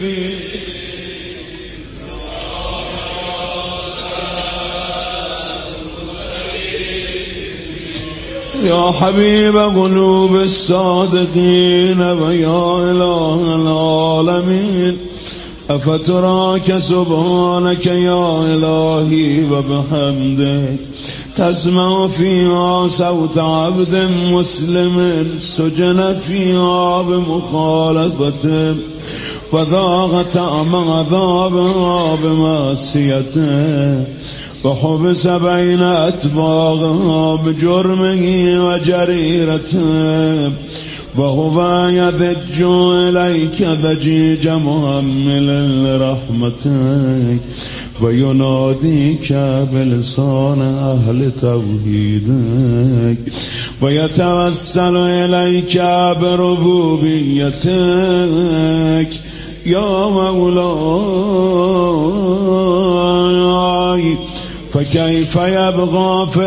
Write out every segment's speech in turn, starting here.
يا حبيب قلوب الصادقين ويا إله العالمين، أفتراك سبحانك يا إلهي وبحمدك تسمع فيها صوت عبد مسلم سجن فيها بمخالفته وذاق طعم عذابها بمعصيته وحبس بين أتباعها بجرمه وجريرته وهو يذج إليك ذجيج مهمل لرحمتك ويناديك بلسان أهل توحيدك ويتوسل إليك بربوبيتك يا مولاي، فكيف يبغى في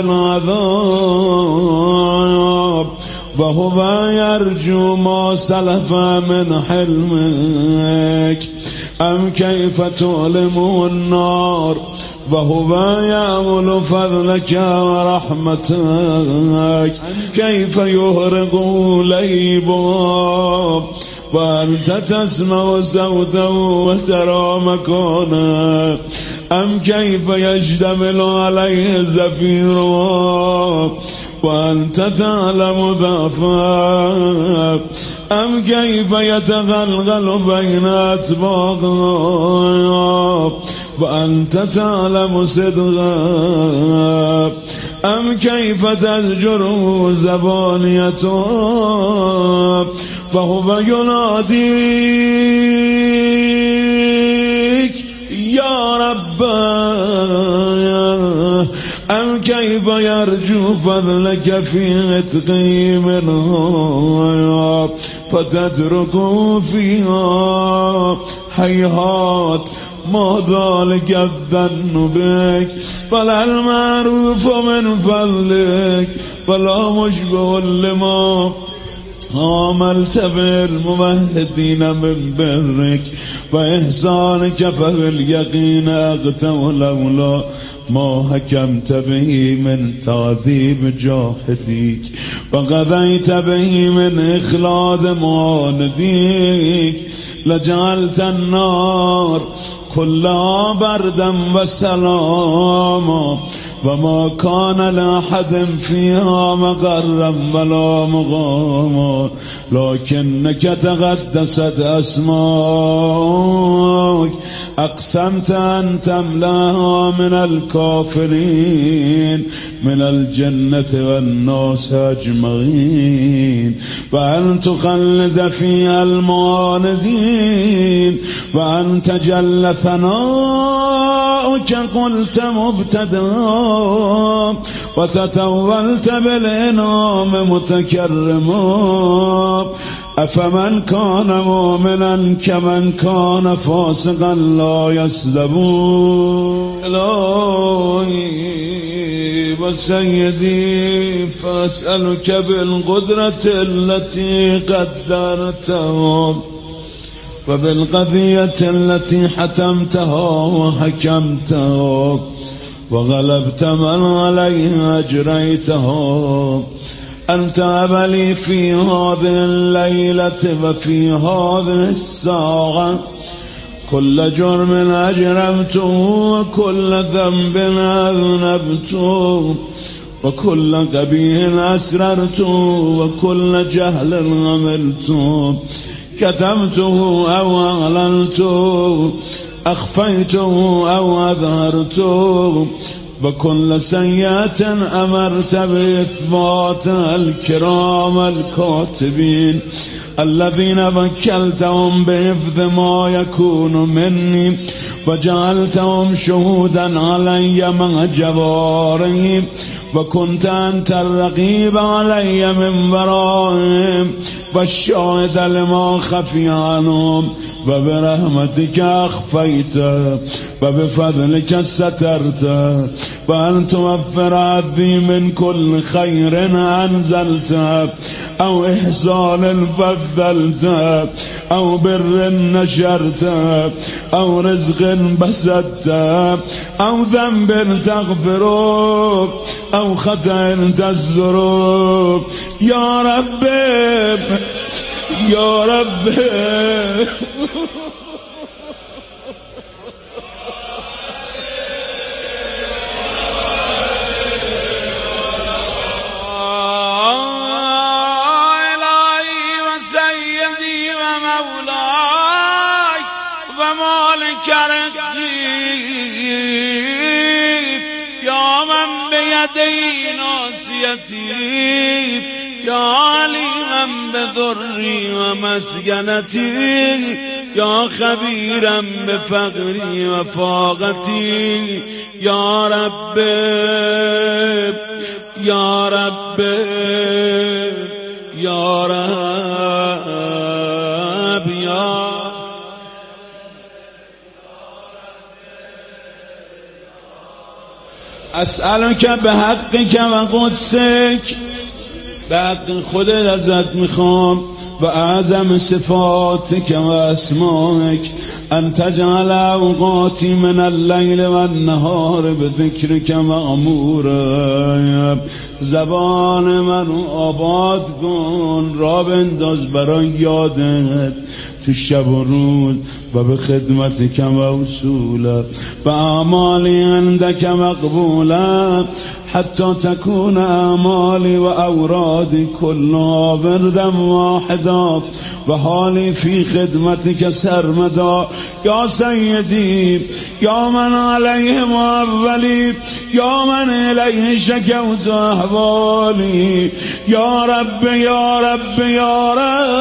العذاب وهو يرجو ما سلف من حلمك؟ أم كيف تؤلمه النار وهو يأمل فضلك ورحمتك؟ كيف يهرقه ليبا وأنت تسمع صوته وترى مكانه؟ أم كيف يشتمل عليه الزفير وأنت تعلم ضعفه؟ أم كيف يتغلغل بين أطباقه وأنت تعلم صدقه؟ أم كيف تزجره زبانيته فهو يناديك يا رب؟ أم كيف يرجو فضلك في عتقه منها فتتركه فيها؟ هيهات ما ذلك الظن بك ولا المعروف من فضلك ولا مشبه لما عملت بالممهدين من برك وإحسانك فباليقين أغتوا لولا ما حكمت به من تعذيب جاحديك وقضيت به من إخلاد معانديك لجعلت النار كلها بردا وسلاما وما كان لأحد فيها مقرا ولا مقاما، لكنك تقدست أسماك أقسمت أن تملاها من الكافرين من الجنة والناس أجمعين، وأن تخلد فيها المعاندين، وأن تجل ثناؤك قلت مبتدأ وتتولت بالإنعام متكرما. أفمن كان مؤمنا كمن كان فاسقا لا يسلمون. إلهي وسيدي فأسألك بالقدرة التي قدرتها وبالقضية التي حتمتها وحكمتها وغلبت من عليها أجريتها أن تهب لي في هذه الليلة وفي هذه الساعة كل جرم أجرمته وكل ذنب أذنبته وكل قبيح أسررته وكل جهل عملته كتمته أو أعلنته أخفيته أو أظهرته وكل سيئة أمرت بإثبات الكرام الكاتبين الذين وكلتهم بحفظ ما يكون مني وجعلتهم شهودا علي مع جوارهم وكنت أنت الرقيب علي من ورائهم والشاهد لما خفي عنهم وبرحمتك أخفيت وبفضلك سترت وأن توفر عبدي من كل خير أنزلت أو إحسان فضلت أو بر نشرته أو رزق بسطته أو ذنب تغفره أو خطأ تستره يا رب يا رب يا من بيدي ناصيتي يا عليما بضري ومسكنتي يا خبيرا بفقري وفاقتي يا رب يا رب يا رب يا اسألك بحقك و قدسك، به حق خودت ازت میخوام و اعظم صفاتك و اسمائك ان تجعل اوقاتی من اللیل و النهار بذکرک مأمورا. زبان من آباد کن، را بنداز برای یادت تو شب و روز و به خدمتک موصولا، به اعمالی عندک مقبولا حتی تكون اعمالی و اورادی كلها وردا واحدا و حالی فی خدمتک سرمدا. یا سیدی یا من علیه معولی یا من الیه شکوت احوالی یا رب یا رب یا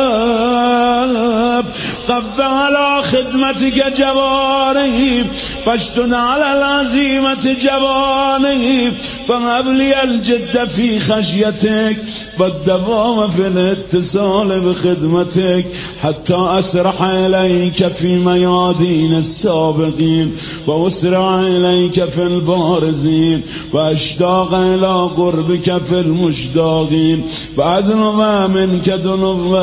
رب قو علی خدمتک جوارحی فاشدد علی العزیمة جوانحی فقبلی الجد فی خشیتک و الدوام فی الاتصال بخدمتک حتی اسرح الیک فی میادین السابقین و اسرع الیک فی البارزین و اشتاق الی قربک فی المشتاقین و ادنو منک دنو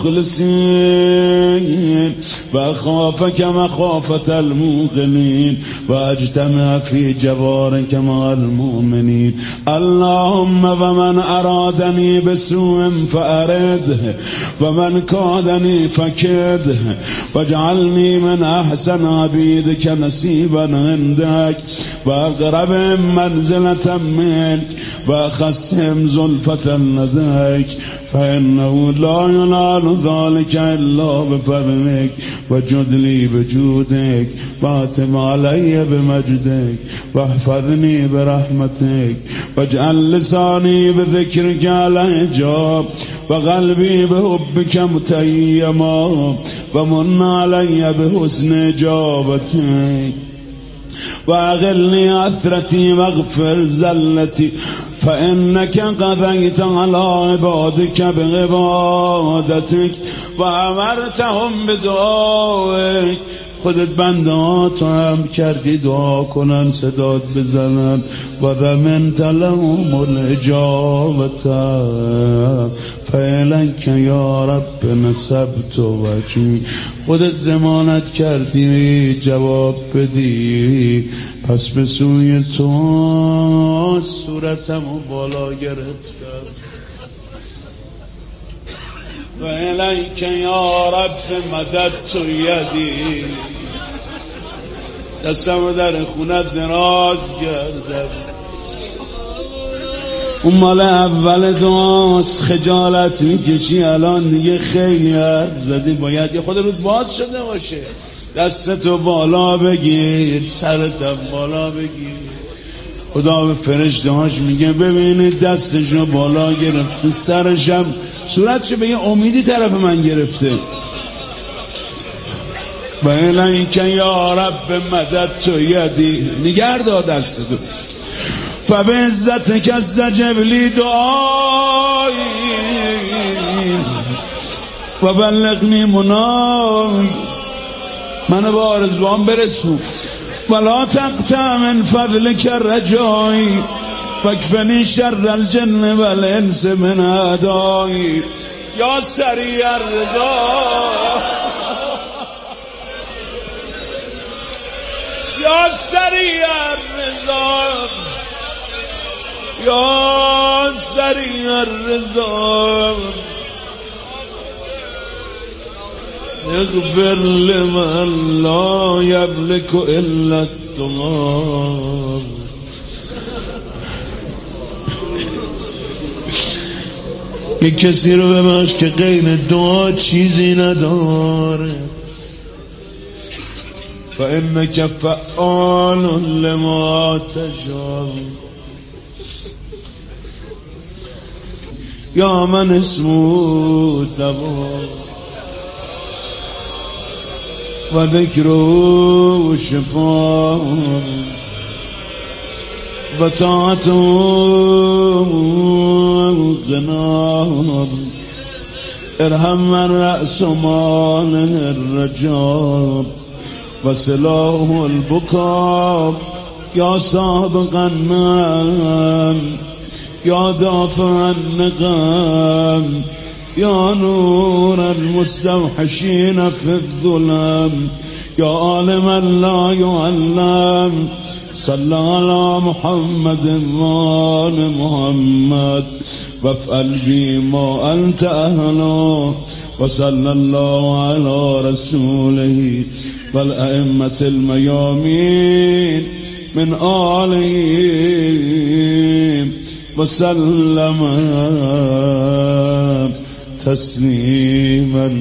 المخلصین و اخافک مخافة الموقنین و اجتمع فی جوارک مع المؤمنین. اللهم و من ارادنی بسوء فأرده و من کادنی فکده واجعلنی من احسن عبیدک نصیبا عندک و اقرب منزلة منک و اخصهم زلفة لدیک فإنه لا ينال ذلك إلا بفضلك وجد لي بجودك واتم علي بمجدك واحفظني برحمتك واجعل لساني بذكرك على حجاب وقلبي بحبك متيما ومن علي بحسن إجابتك واغلني عثرتي واغفر زلتي فإنك قضيت على عبادك بعبادتك وأمرتهم بدعائك. خودت بندهاتو هم کردی دعا کنن صدات بزنن و ضمنت لهم الاجابت فإلیک یا رب نسبت وجهی. خودت ضمانت کردی جواب بدی پس به سوی تو صورتمو بالا گرفتم و الیک یا رب مددت یدی. دستمو در خونت دراز کردم. اون مال اول دعاست، خجالت میکشی الان دیگه خیلی حرف زدی، باید یه خود رود باز شده باشه. دستتو بالا بگیر، سرتم بالا بگیر. خدا به فرشته هاش میگه ببینید دستشو بالا گرفته، سرشم صورتشو به یه امیدی طرف من گرفته. و الیک یا رب مددت یدی، نگرد دستتو فبعزتک استجب لی دعایی و بلغنی منای، منو به آرزوام برسون. ولا تقطع من فضلک رجایی واکفنی شر الجن والانس من اعدایی. یا سریع الرضا یا سریع الرضا یا سریع الرضا اغفر لمن لا یملک الا الدعاء. یک کسی رو ببخش که غیر دعا چیزی نداره. فإنک فعال لما تشاء. یا من اسمه دوا و ذکر و شفا و طاعت و غنا. ارحم من رأس مال الرجاب و سلاح البکا. یا سابق النعم یا دافع النقم یا نور المستوحشین فی الظلم یا عالما لا يعلم. صلی علی محمد و آل محمد وافعل بی ما انت اهلا. و صلی الله علی رسوله و الائمة المیامین من آله و سلم تسلیما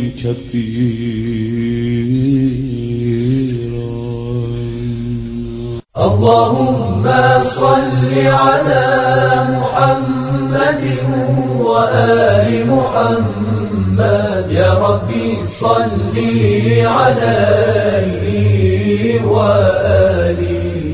كثيرا. اللهم صل على محمد وآل محمد. يا ربي صل عليه وآله.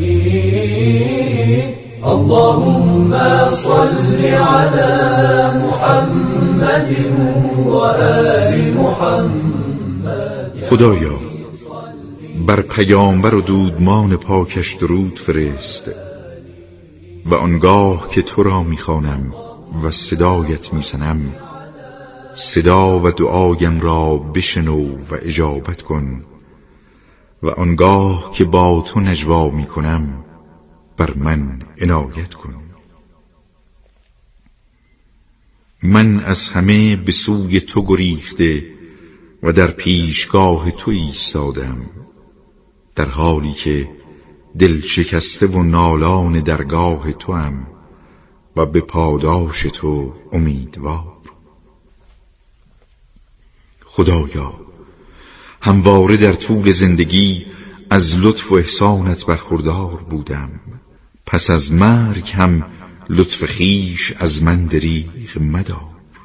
اللهم صل على محمد وآل محمد. خدایا بر پیامبر و دودمان پاکش درود فرست و آنگاه که تو را میخوانم و صدایت میزنم صدا و دعایم را بشنو و اجابت کن و آنگاه که با تو نجوا میکنم بر من عنایت کن. من از همه به سوی تو گریخته و در پیشگاه تو ایستادم، در حالی که دل شکسته و نالان درگاه تو هم و به پاداش تو امیدوار. خدایا همواره در طول زندگی از لطف و احسانت برخوردار بودم، پس از مرگ هم لطف خویش از من دریغ مدار.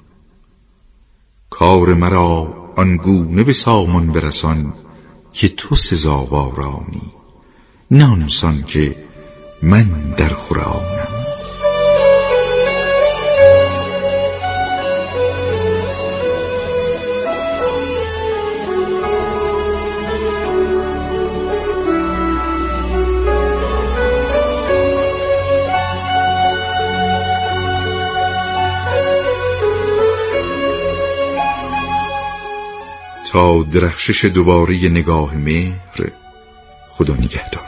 کار مرا آنگونه به سامان برسان که تو سزاوارانی، نه آنسان که من در خورانم. تا درخشش دوباره نگاه مهر. خدا نگهدار.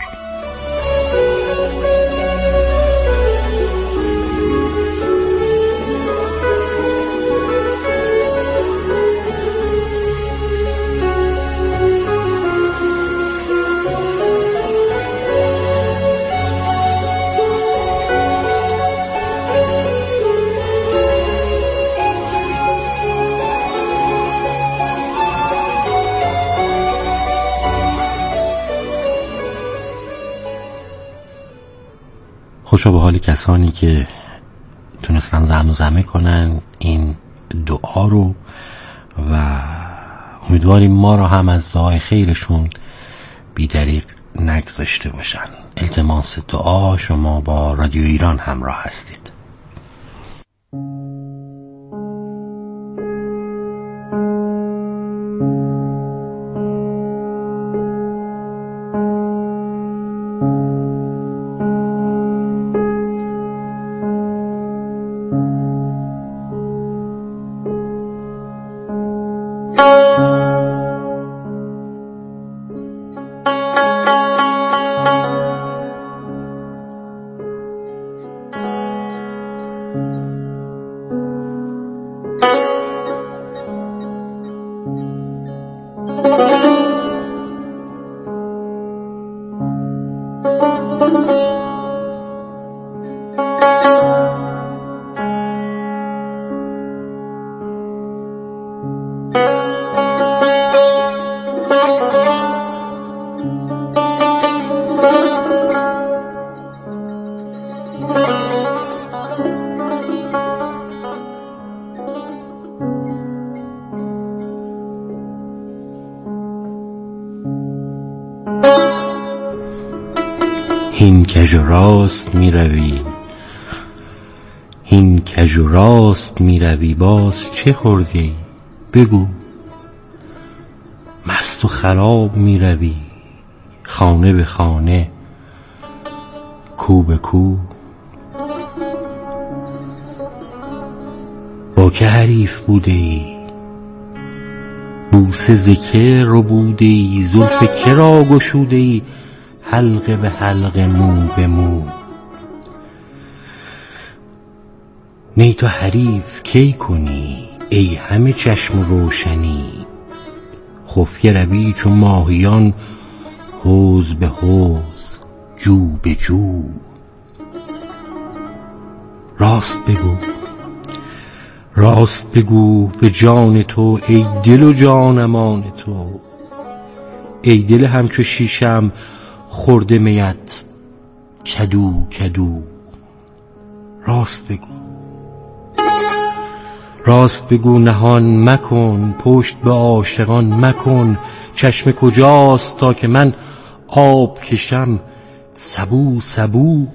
خوشا به حال کسانی که تونستن زمزمه کنن این دعا رو و امیدواریم ما رو هم از دعای خیرشون بی‌دریغ نگذاشته باشن. التماس دعا. شما با رادیو ایران همراه هستید. هین کژ و راست می روی، هین کژ و راست می روی، باز چه خوردی بگو؟ مست و خراب می روی، خانه به خانه، کو به کو. با که حریف بوده ای؟ بوسه ز که ربوده ای؟ زلف که را گشوده ای؟ حلقه به حلقه، مو به مو. نی تو حریف کی کنی ای همه چشم روشنی؟ خفیه روی چون ماهیان، حوض به حوض، جو به جو. راست بگو، راست بگو به جان تو ای دل و جانمان تو. ای دل همچو شیشم خورده میت کدو کدو. راست بگو، راست بگو نهان مکن، پشت به عاشقان مکن. چشم کجاست تا که من آب کشم سبو سبو؟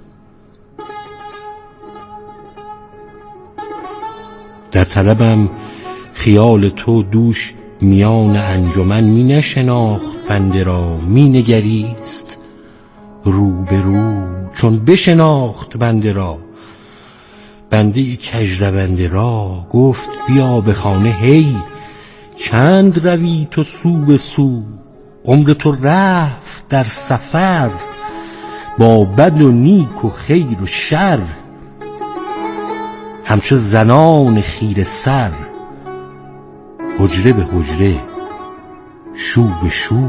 در طلبم خیال تو دوش میان انجمن، می نشناخت بنده را، می نگریست رو به رو چون بشناخت بنده را. بنده کژ رونده را گفت بیا به خانه هی، چند روی تو سو به سو؟ عمر تو رفت در سفر، با بد و نیک و خیر و شر. همچو زنان خیره سر، حجره به حجره، شو به شو.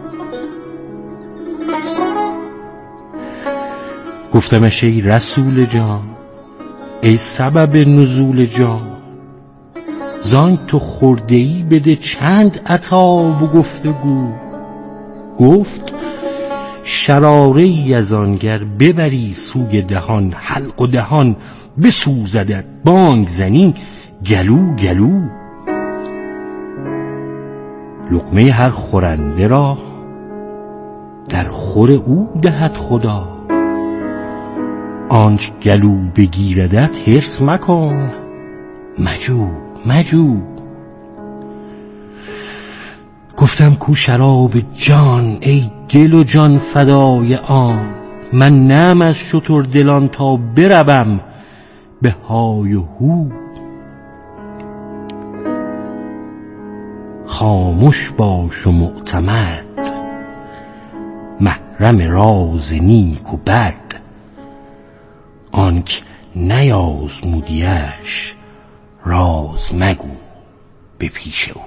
گفتمش ای رسول جان، ای سبب نزول جان، زان تو خورده ای بده چند عطاب و گفتگو. گفت شراره ای از آنگر ببری سوی دهان، حلق و دهان بسوزدت بانگ زنی گلو گلو. لقمه هر خورنده را در خور او دهد خدا. آنچ گلو بگیردت حرص مکن، مجو مجو. گفتم کو شراب جان ای دل و جان فدای آن؟ من نم از شتر دلان تا بروم به های و هو. خاموش باش و معتمد، محرم راز نیک و بد. آنک نیازمودیش راز مگو به پیش او.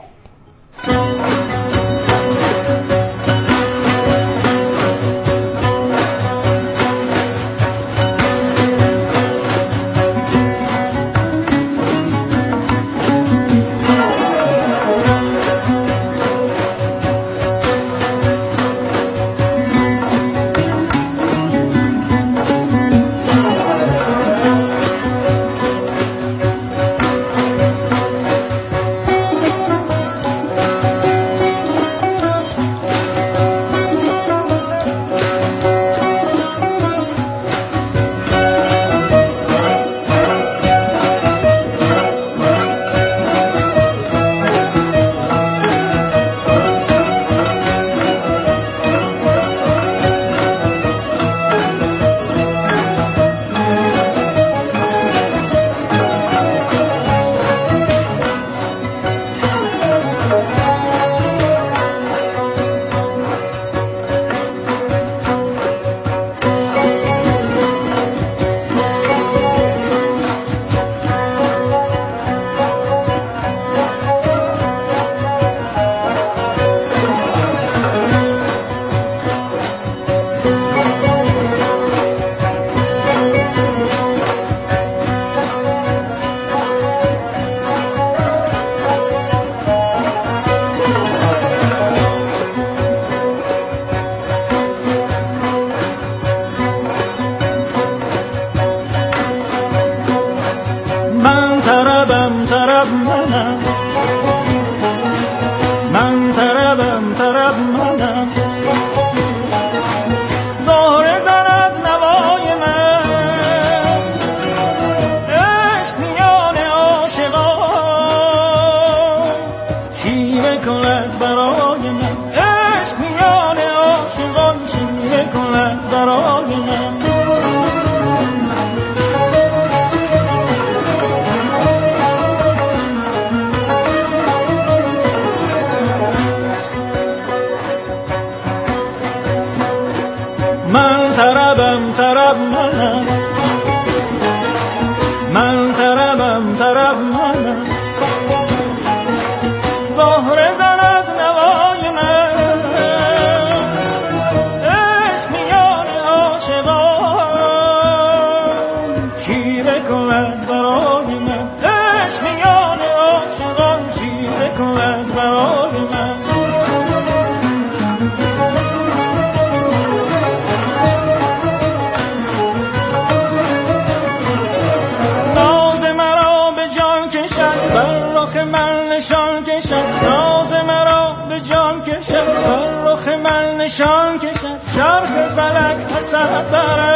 هم کشد چرخ فلک حسد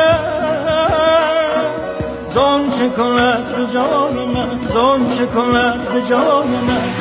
دارد زون چه کند به جای من زون چه کند به جای من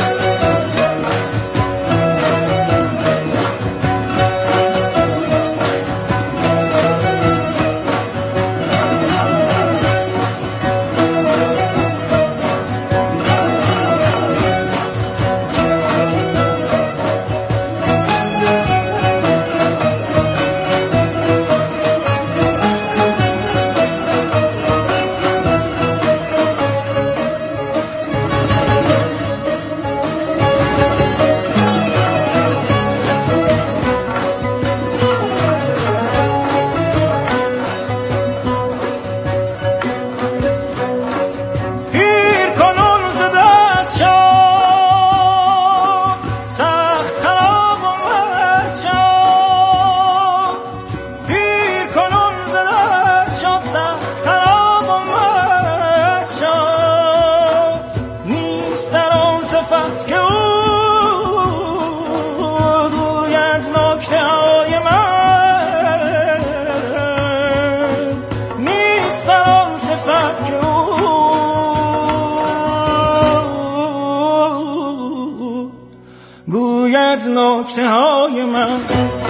نکته های من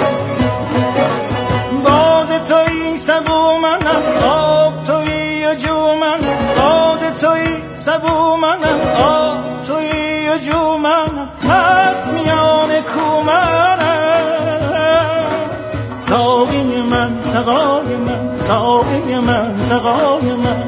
باد تویی سبو منم آب تویی و جو منم باد تویی سبو منم آب تویی و جو منم مست میان کو منم ساقی من سقای من ساقی من سقای من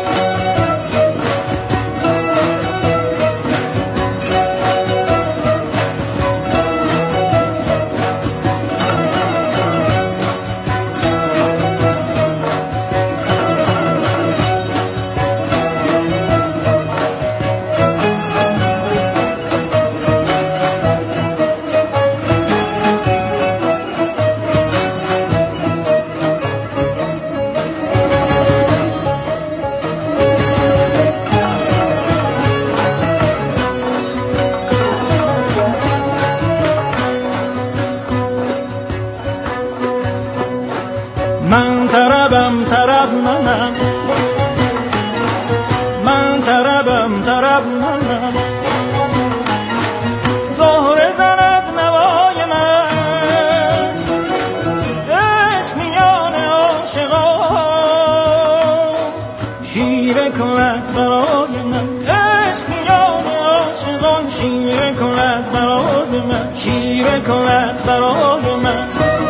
من طربم طرب منم من طربم طرب منم زهره زند نوای من عشق میان عاشقان شیره کند برای من عشق میان عاشقان شیره کند برای من شیره کند برای من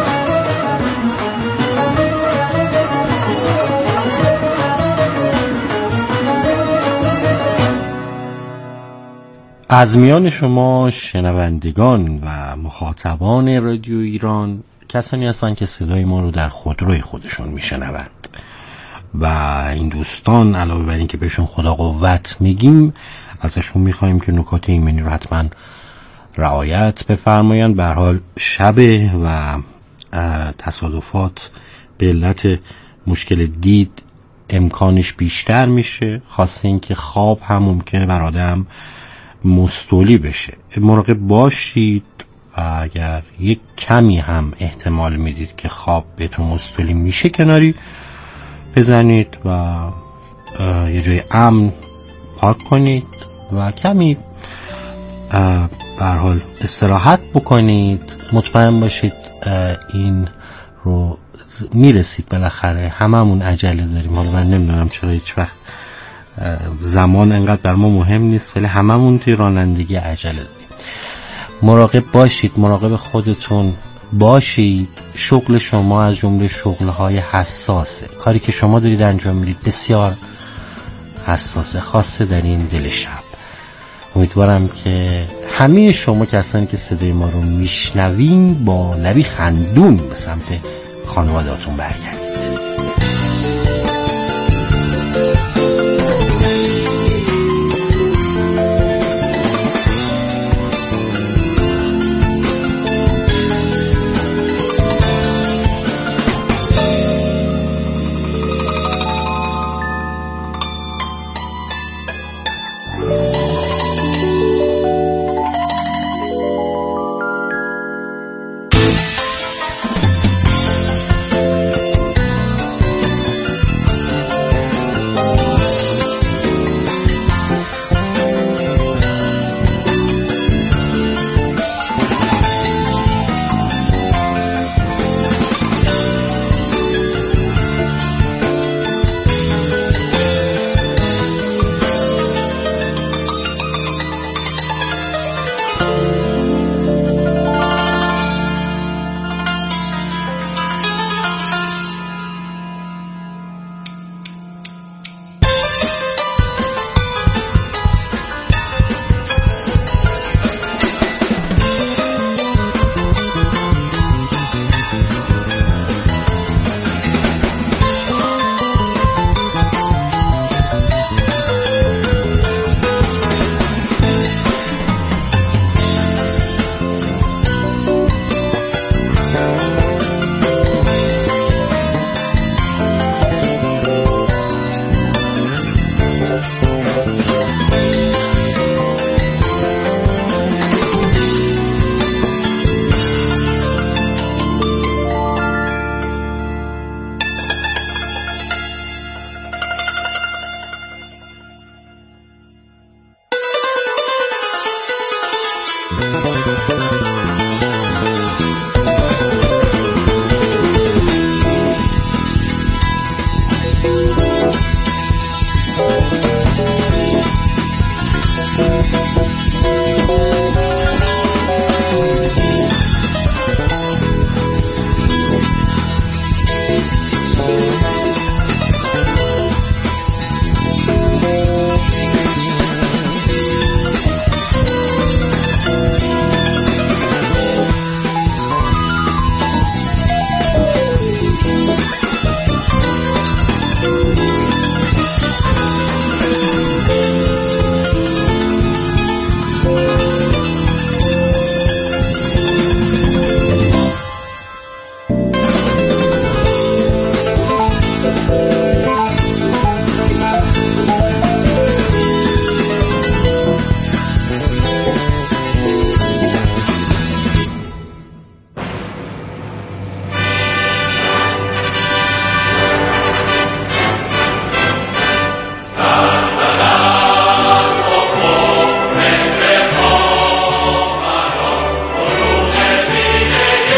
از میان شما شنوندگان و مخاطبان رادیو ایران کسانی هستن که صدای ما رو در خودروی خودشون میشنوند و این دوستان علاوه بر این که بهشون خدا قوت میگیم ازشون میخوایم که نکات ایمنی رو حتما رعایت بفرمایند. به هر حال شب و تصادفات به علت مشکل دید امکانش بیشتر میشه، خاصه این که خواب هم ممکنه بر آدم مستولی بشه. مراقب باشید و اگر یک کمی هم احتمال میدید که خواب بهتون مستولی میشه کناری بزنید و یه جای امن پارک کنید و کمی به هر حال استراحت بکنید. مطمئن باشید این رو میرسید بالاخره. هممون عجله داریم، حالا من نمیدونم چرا هیچ وقت زمان انقدر بر ما مهم نیست، ولی هممون توی رانندگی عجله داریم. مراقب باشید، مراقب خودتون باشید. شغل شما از جمله شغل‌های حساسه. کاری که شما دارید انجام میدید بسیار حساسه، خاصه در این دل شب. امیدوارم که همه شما کسانی که صدای ما رو میشنوین با لبی خندون به سمت خانواده‌تون برگردید.